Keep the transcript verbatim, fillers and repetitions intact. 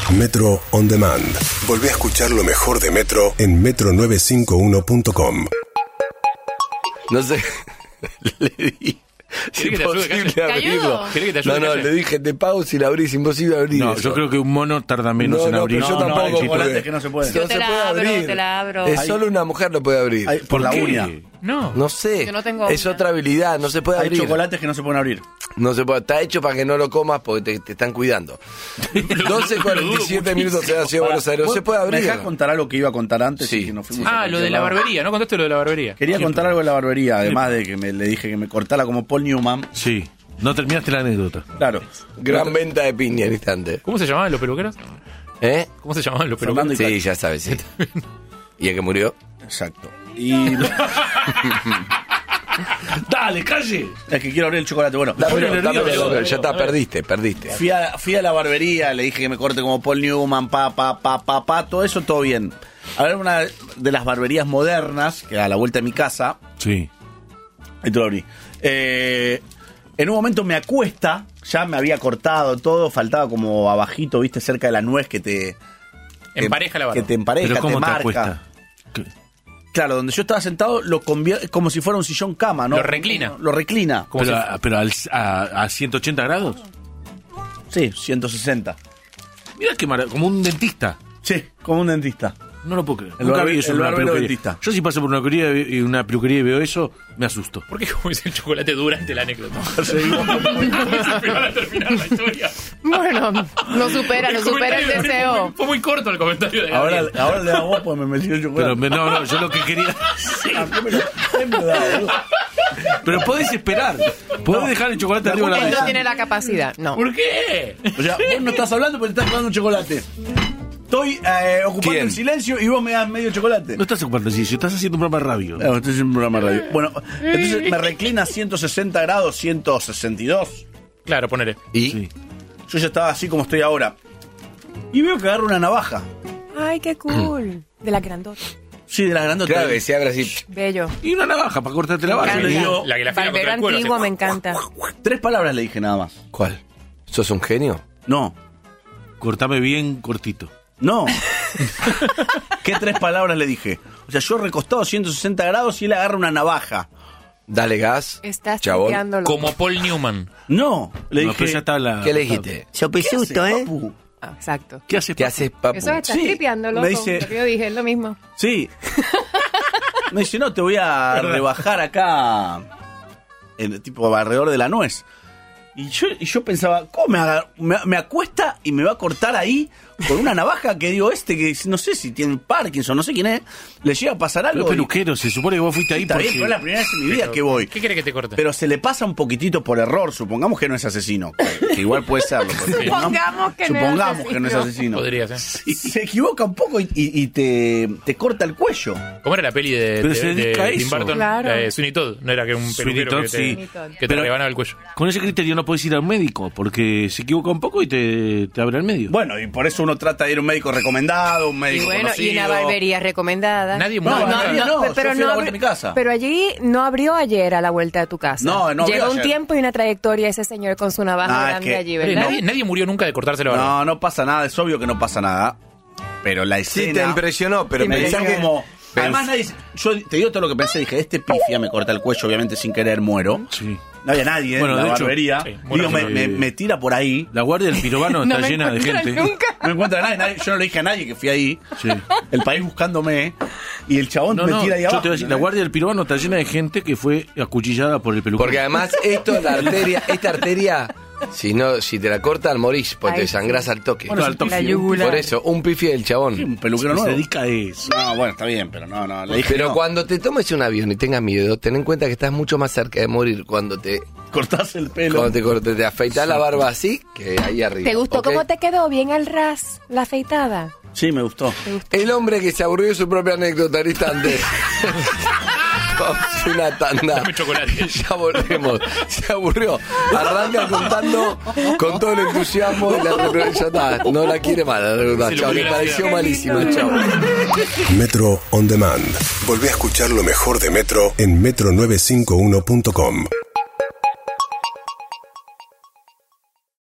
Metro On Demand. Volví a escuchar lo mejor de Metro en metro novecientos cincuenta y uno punto com. No sé, le di... Es imposible abrirlo. Que te ayude, no, no, le dije, te pago si la abrís, imposible abrir. No, eso. yo creo que un mono tarda menos no, en no, abrir. Pero yo no, tampoco. no, hay chocolates que no se pueden. No Yo te se la puede abro, abrir. te la abro. Es Hay- solo una mujer lo puede abrir. Hay- por la qué? uña. No. No sé. Yo no tengo es uña. otra habilidad, no se puede Hay abrir. chocolates que no se pueden abrir. No se puede, está hecho para que no lo comas porque te, te están cuidando. doce cuarenta y siete minutos en la ciudad de Buenos Aires. No se puede ¿Me abrir. dejás contar algo que iba a contar antes? Sí. Y que nos fuimos a Ah, cualquier lo de la lado? barbería, ¿no contaste lo de la barbería? Quería contar algo de la barbería, además de que me, le dije que me cortara como Paul Newman. Sí, no terminaste la anécdota. Claro. Gran venta de piña en instante. ¿Cómo se llamaban los peluqueros? ¿Eh? ¿Cómo se llamaban los Fernando peluqueros? y Sí, ya sabes, sí. ¿Y el que murió? Exacto. Y ¡Dale, calle! es que quiero abrir el chocolate. Bueno, Dame, bueno, dame, dame- dame, ya está, perdiste, perdiste. fui, a, fui a la barbería, le dije que me corte como Paul Newman, pa, pa, pa, pa, pa, todo eso, todo bien. A ver, una de las barberías modernas, que a la vuelta de mi casa, Sí. y te lo abrí. Eh, en un momento me acuesta, ya me había cortado todo, faltaba como abajito, viste, cerca de la nuez que te... Empareja la barba. Que te empareja, Pero ¿cómo te te, marca. acuesta? ¿Qué? Claro, donde yo estaba sentado lo convierte como si fuera un sillón cama, ¿no? Lo reclina. Lo reclina. Como Pero, si- a, pero al- a, a ciento ochenta grados. Sí, ciento sesenta. Mira qué maravilla, como un dentista. Sí, como un dentista. No lo puedo creer. El Nunca barbe- vi eso en el una barbero peluquería. dentista. Yo si paso por una peluquería y una peluquería y veo eso, me asusto. ¿Por qué como dice el chocolate durante la anécdota? Para terminar la historia. Bueno, no supera, no supera el comentario deseo. Fue, fue muy corto el comentario de Ahora, Gabriel. ahora le da vos porque me metió el Pero chocolate. me- no, no, yo lo que quería. Ah, ¿qué me lo- qué me lo da, boludo? Pero podés esperar. Podés dejar el chocolate arriba de la Él no mesa. tiene la capacidad, no. ¿Por qué? O sea, vos no estás hablando porque te estás tomando chocolate. Estoy eh, ocupando ¿Quién? el silencio y vos me das medio chocolate. No estás ocupando así, estás haciendo un programa de radio. No, estoy haciendo un programa de radio. Bueno, entonces me reclina a ciento sesenta grados, ciento sesenta y dos. Claro, ponele. ¿Y? Sí. Yo ya estaba así como estoy ahora. Y veo que agarro una navaja. Ay, qué cool. De la grandota. Sí, de la grandota. Claro que se abre así. Bello. Y una navaja para cortarte la barba. Me y yo- encanta. La que la fila Barbero contra el cuero, antiguo hace- me encanta. Tres palabras le dije nada más. ¿Cuál? ¿Sos un genio? No, Cortame bien cortito. no. ¿Qué tres palabras le dije? O sea, yo recostado ciento sesenta grados y él agarra una navaja. Dale gas. Estás chabón. tripeándolo. Como Paul Newman. No, le No, dije. pero ya está la. ¿Qué le dijiste? ¿Qué haces, papu? Ah, exacto. ¿Qué haces? ¿Qué papu? haces, papu? Eso estás Sí, tripeándolo. me Me dice- Yo dije, es lo mismo. Sí. Me dice, no, te voy a rebajar acá en tipo alrededor de la nuez. Y yo, y yo pensaba, ¿cómo me, agar- me, me acuesta y me va a cortar ahí con una navaja que digo este que no sé si tiene Parkinson, no sé quién es, le llega a pasar Pero algo? es y- peluquero, se supone que vos fuiste ahí Está porque. bien, pero es la primera vez en mi vida Pero, que voy. ¿Qué quiere que te corte? Pero se le pasa un poquitito por error, supongamos que no es asesino, que, que igual puede serlo. porque, ¿no? Supongamos que no es Supongamos que no es asesino. asesino. Podría ser. Y se equivoca un poco y, y- y te, te corta el cuello. ¿Cómo era la peli de, Pero de, se de dedica a Tim eso. Burton? Claro. La de Sweeney Todd. No era que un Sweeney peluquero Todd, que te, sí. que te Pero- rebanaba el cuello. Con ese criterio no podés ir al médico porque se equivoca un poco y te, te abre al medio. Bueno, y por eso uno trata de ir a un médico recomendado, un Y médico bueno, conocido. y una barbería recomendada. Nadie No, murió. no, no, no, yo pero fui a la abri- vuelta de mi casa. Pero allí no abrió ayer a la vuelta de tu casa. No, no abrió Lleva un ayer. tiempo y una trayectoria ese señor con su navaja Ah, es grande que- allí, Oye, ¿verdad? nadie, nadie murió nunca de cortarse la barba. No, no pasa nada, es obvio que no pasa nada. Pero la escena... Sí, te impresionó, pero me pensá dejó que... como... pens- Además, nadie, yo te digo todo lo que pensé, dije, este pifia me corta el cuello, obviamente sin querer muero. Sí. No había nadie Bueno, en la de hecho, barbería. sí, bueno, Digo, me, sí. me- me tira por ahí. La guardia del pirobano No está me llena de encuentran gente. nunca. No encuentra a nadie, nadie- yo no le dije a nadie que fui ahí. Sí. El país buscándome. Y el chabón No, me no, tira ahí yo abajo. te voy a decir, la guardia del pirobano está llena de gente que fue acuchillada por el peluquero. Porque además esto, la arteria, esta arteria, si no, si te la cortan, morís, porque Ay, te sangrás al toque. Bueno, al toque. La yugular. Por eso, un pifi del Un chabón. peluquero se nuevo. dedica a eso. No, bueno, está bien, pero no, no. Le dije Pero no. cuando te tomes un avión y tengas miedo, ten en cuenta que estás mucho más cerca de morir cuando te, Cortás el pelo. cuando te, cortes, te afeitas la barba así, que ahí arriba. ¿Te gustó ¿ok? cómo te quedó? ¿Bien al ras? ¿La afeitada? Sí, me gustó. El hombre que se aburrió de su propia anécdota al instante. Vamos a una tanda. Dame chocolate. Ya volvemos. Se aburrió. Arranca contando con todo el entusiasmo y la repre- ya está. No la quiere mal. La anécdota. Se lo Chao, le hubiera pareció sido. malísima. Chao. Metro On Demand. Volví a escuchar lo mejor de Metro en metro novecientos cincuenta y uno punto com.